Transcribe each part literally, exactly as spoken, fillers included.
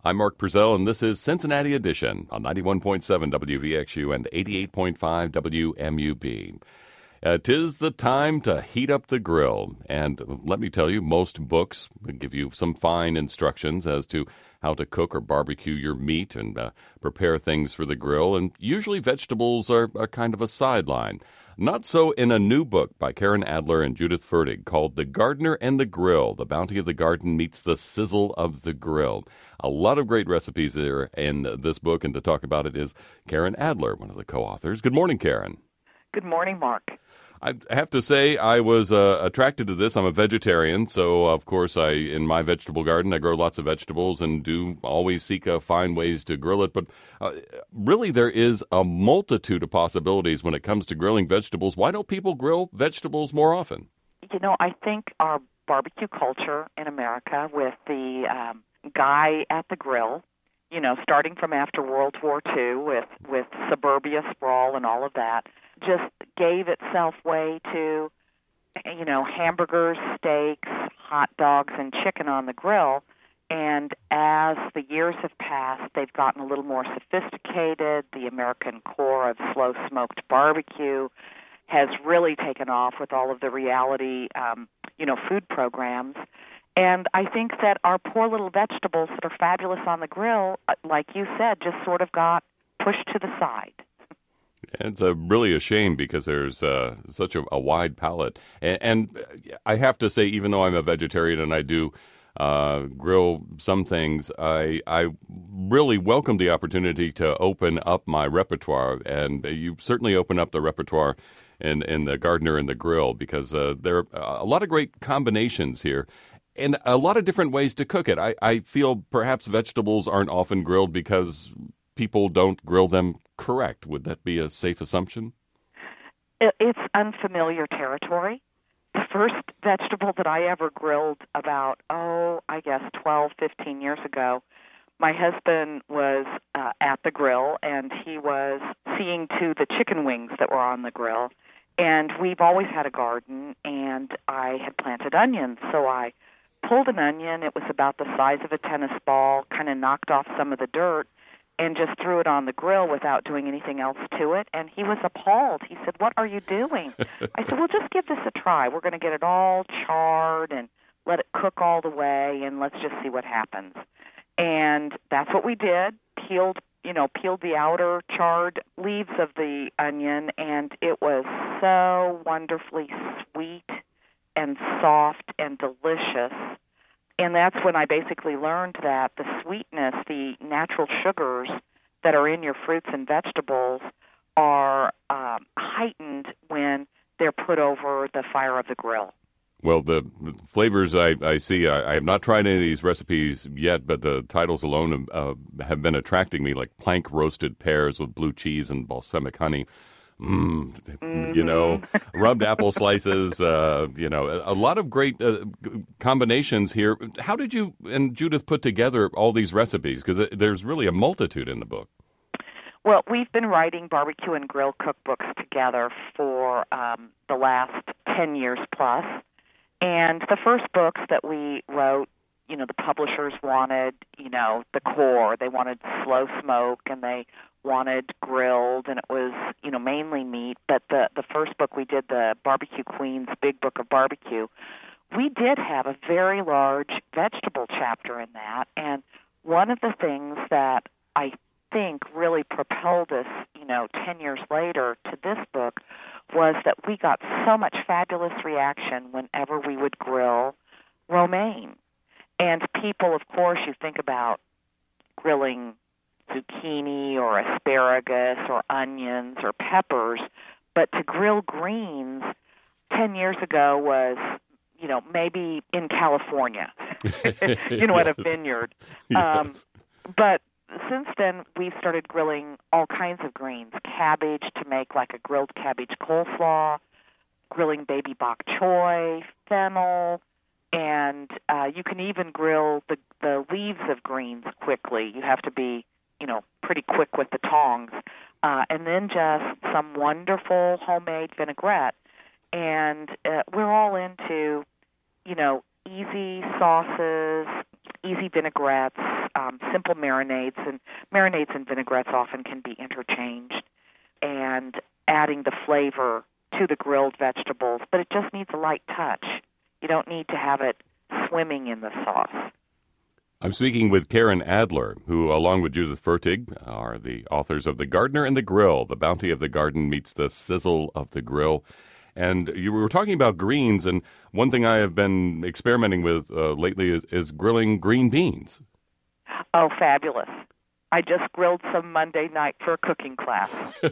I'm Mark Purcell, and this is Cincinnati Edition on ninety-one point seven W V X U and eighty-eight point five W M U B. Uh, 'tis the time to heat up the grill, and let me tell you, most books give you some fine instructions as to how to cook or barbecue your meat and uh, prepare things for the grill, and usually vegetables are, are kind of a sideline. Not so in a new book by Karen Adler and Judith Fertig called The Gardener and the Grill. The bounty of the garden meets the sizzle of the grill. A lot of great recipes there in this book, and to talk about it is Karen Adler, one of the co-authors. Good morning, Karen. Good morning, Mark. I have to say I was uh, attracted to this. I'm a vegetarian, so of course I, in my vegetable garden, I grow lots of vegetables and do always seek uh, find ways to grill it. But uh, really there is a multitude of possibilities when it comes to grilling vegetables. Why don't people grill vegetables more often? You know, I think our barbecue culture in America with the um, guy at the grill, you know, starting from after World War Two with, with suburbia sprawl and all of that, just gave itself way to, you know, hamburgers, steaks, hot dogs, and chicken on the grill. And as the years have passed, they've gotten a little more sophisticated. The American core of slow-smoked barbecue has really taken off with all of the reality, um, you know, food programs. And I think that our poor little vegetables that are fabulous on the grill, like you said, just sort of got pushed to the side. It's a, really a shame because there's uh, such a, a wide palette. And, and I have to say, even though I'm a vegetarian and I do uh, grill some things, I, I really welcome the opportunity to open up my repertoire. And you certainly open up the repertoire in, in the Gardener and the Grill because uh, there are a lot of great combinations here. And a lot of different ways to cook it. I, I feel perhaps vegetables aren't often grilled because people don't grill them correct. Would that be a safe assumption? It's unfamiliar territory. The first vegetable that I ever grilled about, oh, I guess twelve, fifteen years ago, my husband was uh, at the grill, and he was seeing to the chicken wings that were on the grill. And we've always had a garden, and I had planted onions, so I pulled an onion. It was about the size of a tennis ball, kind of knocked off some of the dirt, and just threw it on the grill without doing anything else to it. And he was appalled. He said, "What are you doing?" I said, "Well, just give this a try. We're going to get it all charred and let it cook all the way, and let's just see what happens." And that's what we did. Peeled, you know, peeled the outer charred leaves of the onion, and it was so wonderfully sweet and soft and delicious. And that's when I basically learned that the sweetness, the natural sugars that are in your fruits and vegetables are um, heightened when they're put over the fire of the grill. Well, the flavors I, I see, I, I have not tried any of these recipes yet, but the titles alone uh, have been attracting me, like plank roasted pears with blue cheese and balsamic honey. Mm, mm-hmm. You know, rubbed apple slices, uh, you know, a lot of great uh, combinations here. How did you and Judith put together all these recipes? Because there's really a multitude in the book. Well, we've been writing barbecue and grill cookbooks together for um, the last ten years plus. And the first books that we wrote, you know, the publishers wanted, you know, the core. They wanted slow smoke, and they wanted grilled, and it was, you know, mainly meat. But the, the first book we did, the Barbecue Queen's Big Book of Barbecue, we did have a very large vegetable chapter in that. And one of the things that I think really propelled us, you know, ten years later to this book was that we got so much fabulous reaction whenever we would grill romaine. And people, of course, you think about grilling zucchini or asparagus or onions or peppers, but to grill greens ten years ago was, you know, maybe in California, you know, yes. At a vineyard. Yes. Um, but since then, we've started grilling all kinds of greens, cabbage to make like a grilled cabbage coleslaw, grilling baby bok choy, fennel, and uh, you can even grill the, the leaves of greens quickly. You have to be, you know, pretty quick with the tongs. Uh, and then just some wonderful homemade vinaigrette. And uh, we're all into, you know, easy sauces, easy vinaigrettes, um, simple marinades, and marinades and vinaigrettes often can be interchanged, and adding the flavor to the grilled vegetables, but it just needs a light touch. You don't need to have it swimming in the sauce. I'm speaking with Karen Adler, who, along with Judith Fertig, are the authors of The Gardener and the Grill, The Bounty of the Garden Meets the Sizzle of the Grill. And you were talking about greens, and one thing I have been experimenting with uh, lately is, is grilling green beans. Oh, fabulous. I just grilled some Monday night for a cooking class.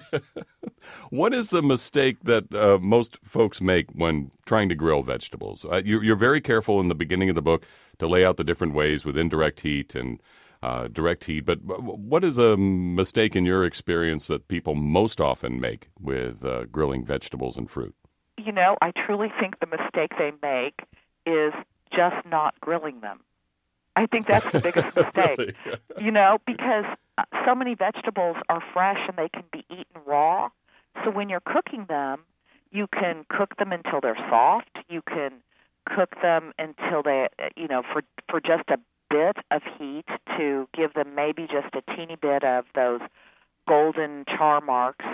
What is the mistake that uh, most folks make when trying to grill vegetables? Uh, you're, you're very careful in the beginning of the book to lay out the different ways with indirect heat and uh, direct heat. But what is a mistake in your experience that people most often make with uh, grilling vegetables and fruit? You know, I truly think the mistake they make is just not grilling them. I think that's the biggest mistake, Really? you know, because so many vegetables are fresh and they can be eaten raw. So when you're cooking them, you can cook them until they're soft. You can cook them until they, you know, for for just a bit of heat to give them maybe just a teeny bit of those golden char marks.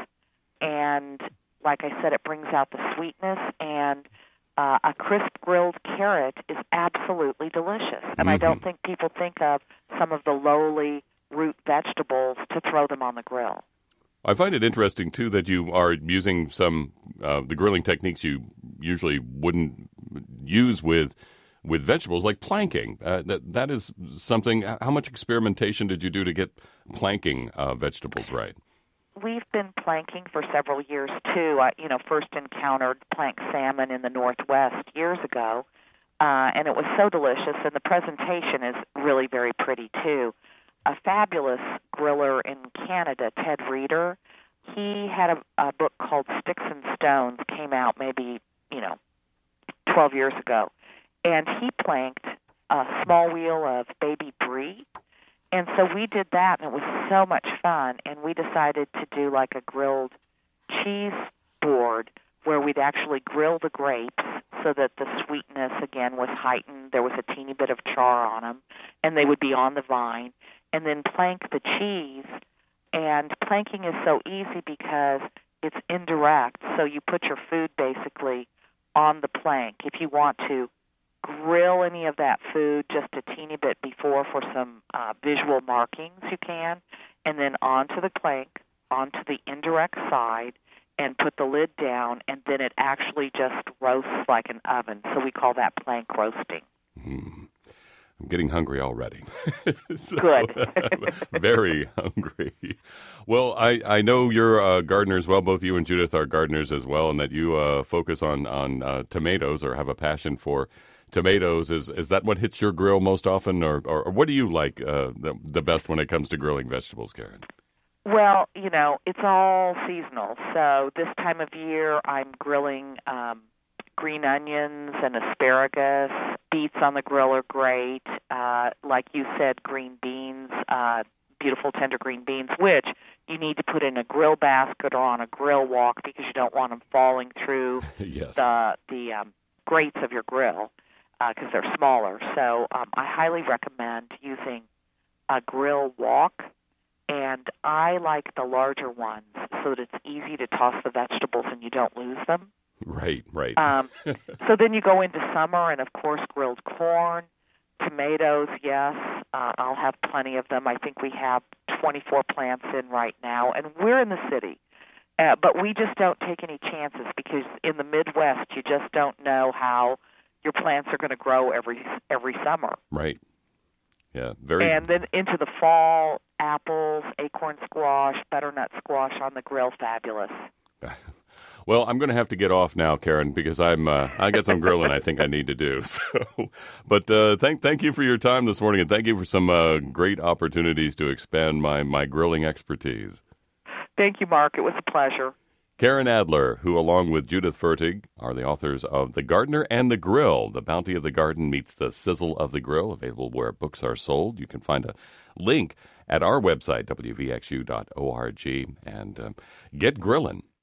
And like I said, it brings out the sweetness, and Uh, a crisp grilled carrot is absolutely delicious. And mm-hmm. I don't think people think of some of the lowly root vegetables to throw them on the grill. I find it interesting, too, that you are using some uh, the grilling techniques you usually wouldn't use with with vegetables, like planking. Uh, that That is something. How much experimentation did you do to get planking uh, vegetables right? We've been planking for several years, too. I, you know, first encountered plank salmon in the Northwest years ago, uh, and it was so delicious, and the presentation is really very pretty, too. A fabulous griller in Canada, Ted Reeder, he had a, a book called Sticks and Stones, came out maybe, you know, twelve years ago, and he planked a small wheel of baby brie. And so we did that, and it was so much fun, and we decided to do like a grilled cheese board where we'd actually grill the grapes so that the sweetness, again, was heightened. There was a teeny bit of char on them, and they would be on the vine, and then plank the cheese. And planking is so easy because it's indirect, so you put your food basically on the plank. If you want to grill any of that food just a teeny bit before for some uh, visual markings, you can, and then onto the plank, onto the indirect side, and put the lid down, and then it actually just roasts like an oven. So we call that plank roasting. Mm. I'm getting hungry already. so, Good. Very hungry. Well, I, I know you're uh, gardeners. Well, both you and Judith are gardeners as well, and that you uh, focus on, on uh, tomatoes or have a passion for tomatoes. Is is that what hits your grill most often, or, or, or what do you like uh, the, the best when it comes to grilling vegetables, Karen? Well, you know, it's all seasonal. So this time of year, I'm grilling um, green onions and asparagus. Beets on the grill are great. Uh, like you said, green beans, uh, beautiful tender green beans, which you need to put in a grill basket or on a grill walk because you don't want them falling through yes. the, the um, grates of your grill. Because uh, they're smaller. So um, I highly recommend using a grill wok, and I like the larger ones so that it's easy to toss the vegetables and you don't lose them. Right, right. Um, so then you go into summer, and of course grilled corn, tomatoes, yes. Uh, I'll have plenty of them. I think we have twenty-four plants in right now, and we're in the city. Uh, but we just don't take any chances because in the Midwest you just don't know how your plants are going to grow every every summer. Right. Yeah. Very. And then into the fall, apples, acorn squash, butternut squash on the grill, fabulous. Well, I'm going to have to get off now, Karen, because I'm uh, I got some grilling I think I need to do. So, but uh, thank thank you for your time this morning, and thank you for some uh, great opportunities to expand my my grilling expertise. Thank you, Mark. It was a pleasure. Karen Adler, who, along with Judith Fertig, are the authors of The Gardener and the Grill, The Bounty of the Garden Meets the Sizzle of the Grill, available where books are sold. You can find a link at our website, w v x u dot org, and um, get grilling.